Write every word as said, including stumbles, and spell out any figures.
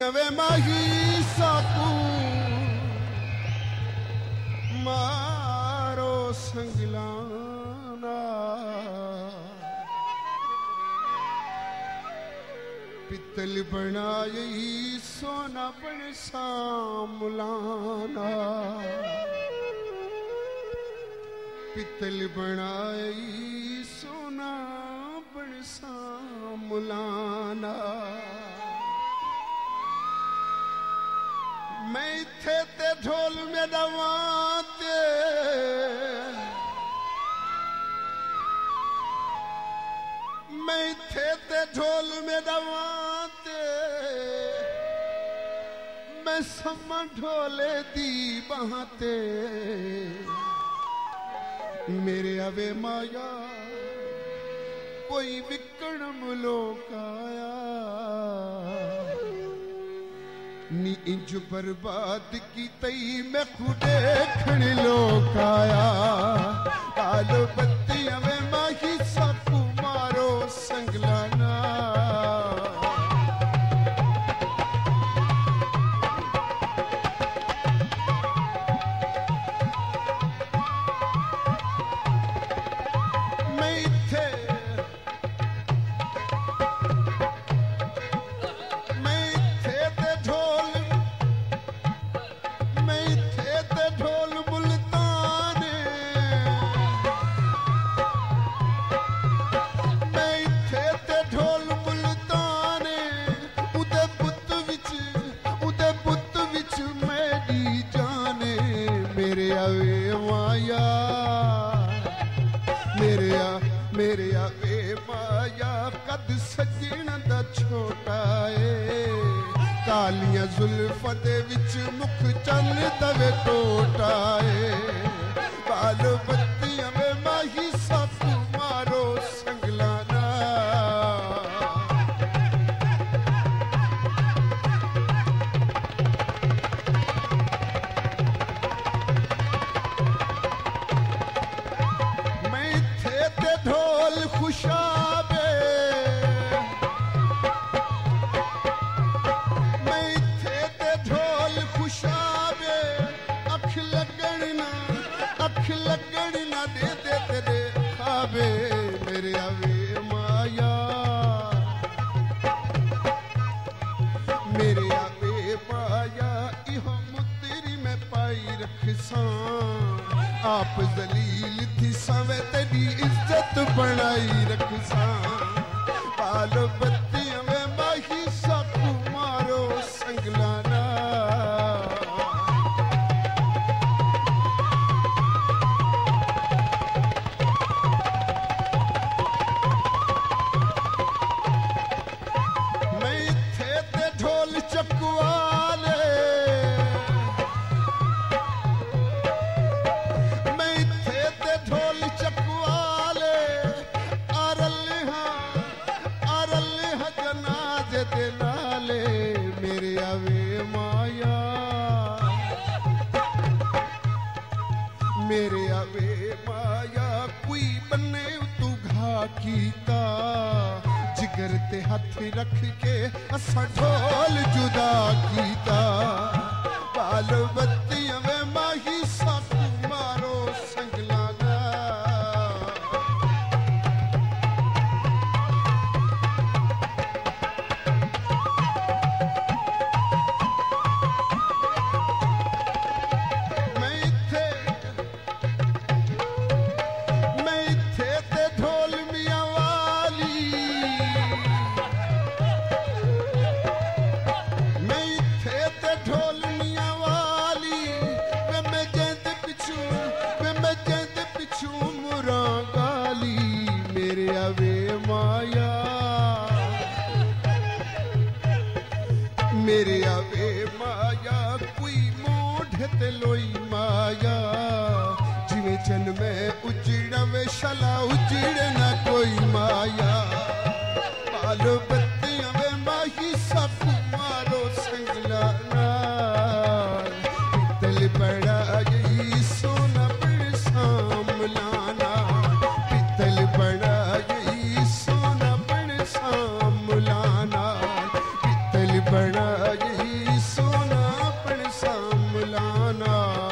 वे माही साकू मारो संगलाना पित्तल बनाई सोना बन सामुलाना पित्तल बनाई सोना बन सामुलाना मैं इत्थे ते ढोल में दवाते मैं इत्थे ते ढोल में दवाते मैं समा ढोले दी बहाते मेरे अवे माया कोई विकण मुलोकाया नी इंज बर्बाद की तई मैं खुदे खण लोकाया आलो बत्तियां वे माही साकू मारो संगलाना मैं इत्थे मेरे आवे माया कद सजण दा छोटा ए कालियां जुल्फां दे विच मुख चन दवे टोटा ए बाल बत्तियां वे माही साकू मारो संगलाना खुशाबे मैं इत्थे ते ढोल खुशाबे अख लगण ना अख लगण ना दे दे तेरे खाबे मेरे आवे माया मेरे आवे माया इहो मुतरी में पाई रखसा आप जलील थी सवे तेरी इज्जत बनाई रखसा पालो बत्तियां वे माही साकू मारो संगलाना मैं इत्थे ते ढोल चकवाले मेरे आवे माया मेरे आवे माया कोई बने तू घा कीता जिगर ते हथ रख के असा ढोल जुदा कीता बाल बत्तियां वे माही साकू मारो संगलाना मेरे आवे माया मेरे आवे माया कोई मोढ़ ते लोई माया जिवें चन में उजड़ा वे शला उजड़े ना कोई माया पालो बत्तियां वे माही साकू मारो संगलाना पित्तल बनाई सोना बन सामलाना पित्तल बनाई सोना बन सामलाना पित्तल बनाई फलाना